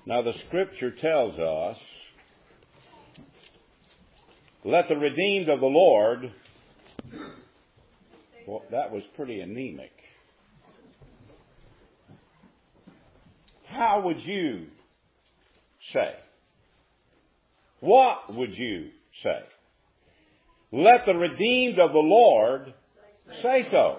Now the Scripture tells us, let the redeemed of the Lord... Well, that was pretty anemic. How would you say? What would you say? Let the redeemed of the Lord say so.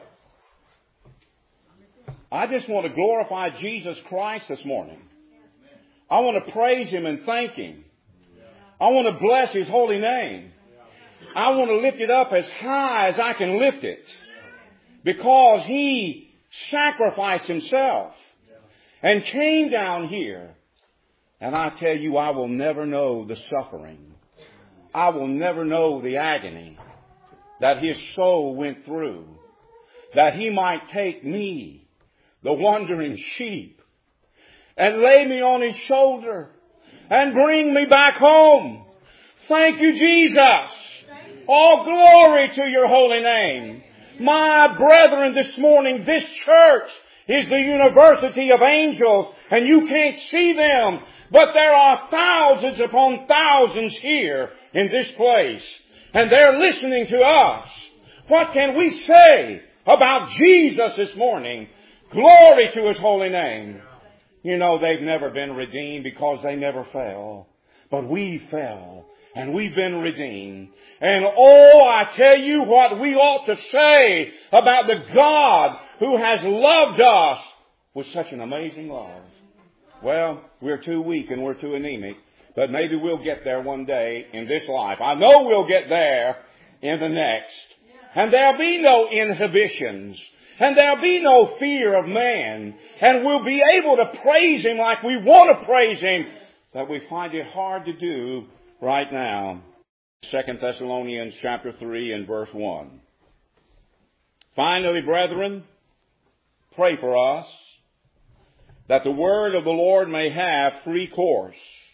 I just want to glorify Jesus Christ this morning. I want to praise Him and thank Him. I want to bless His holy name. I want to lift it up as high as I can lift it. Because He sacrificed Himself and came down here. And I tell you, I will never know the suffering. I will never know the agony that His soul went through. That He might take me, the wandering sheep, and lay me on His shoulder and bring me back home. Thank you, Jesus. All glory to your holy name. My brethren, this morning, this church is the university of angels, and you can't see them, but there are thousands upon thousands here in this place, and they're listening to us. What can we say about Jesus this morning? Glory to His holy name. You know, they've never been redeemed because they never fell. But we fell, and we've been redeemed. And oh, I tell you what we ought to say about the God who has loved us with such an amazing love. Well, we're too weak and we're too anemic, but maybe we'll get there one day in this life. I know we'll get there in the next. And there'll be no inhibitions. And there'll be no fear of man. And we'll be able to praise Him like we want to praise Him, that we find it hard to do right now. 2 Thessalonians chapter 3 and verse 1. Finally, brethren, pray for us, that the word of the Lord may have free course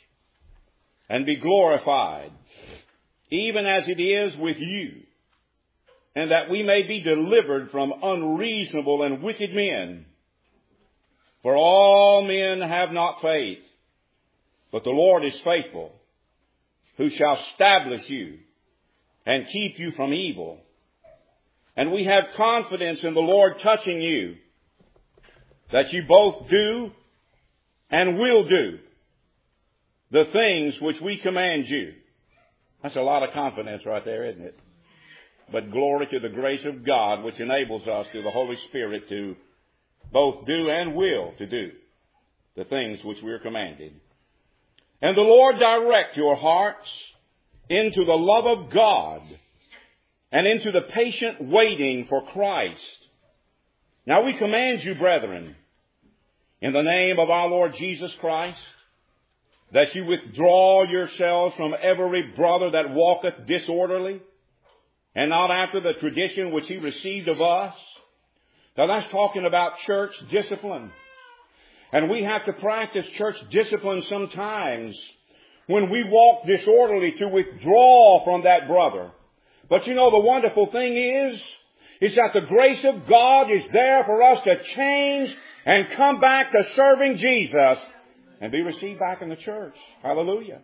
and be glorified, even as it is with you, and that we may be delivered from unreasonable and wicked men. For all men have not faith, but the Lord is faithful, who shall establish you and keep you from evil. And we have confidence in the Lord touching you, that you both do and will do the things which we command you. That's a lot of confidence right there, isn't it? But glory to the grace of God, which enables us through the Holy Spirit to both do and will to do the things which we are commanded. And the Lord direct your hearts into the love of God and into the patient waiting for Christ. Now we command you, brethren, in the name of our Lord Jesus Christ, that you withdraw yourselves from every brother that walketh disorderly, and not after the tradition which he received of us. Now that's talking about church discipline. And we have to practice church discipline sometimes when we walk disorderly, to withdraw from that brother. But you know, the wonderful thing is that the grace of God is there for us to change and come back to serving Jesus and be received back in the church. Hallelujah.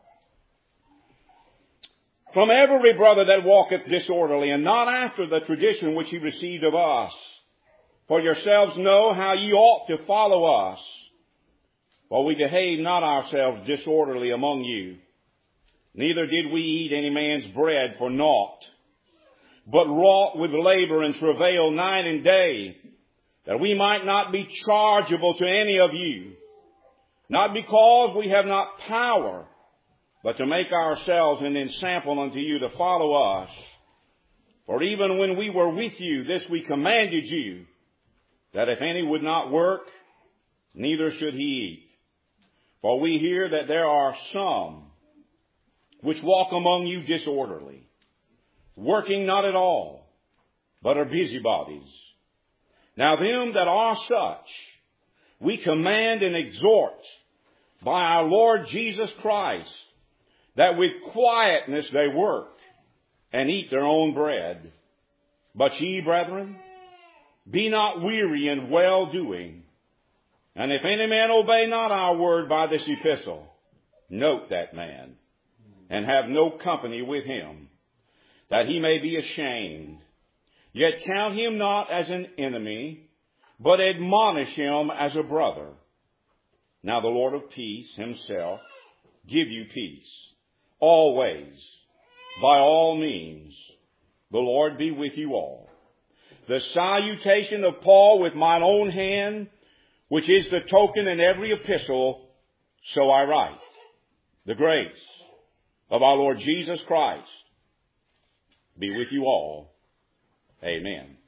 From every brother that walketh disorderly, and not after the tradition which he received of us. For yourselves know how ye ought to follow us. For we behave not ourselves disorderly among you. Neither did we eat any man's bread for naught, but wrought with labor and travail night and day, that we might not be chargeable to any of you. Not because we have not power, but to make ourselves an ensample unto you to follow us. For even when we were with you, this we commanded you, that if any would not work, neither should he eat. For we hear that there are some which walk among you disorderly, working not at all, but are busybodies. Now them that are such, we command and exhort by our Lord Jesus Christ, that with quietness they work and eat their own bread. But ye, brethren, be not weary in well-doing. And if any man obey not our word by this epistle, note that man, and have no company with him, that he may be ashamed. Yet count him not as an enemy, but admonish him as a brother. Now the Lord of peace himself give you peace, always, by all means. The Lord be with you all. The salutation of Paul with mine own hand, which is the token in every epistle, so I write. The grace of our Lord Jesus Christ be with you all. Amen.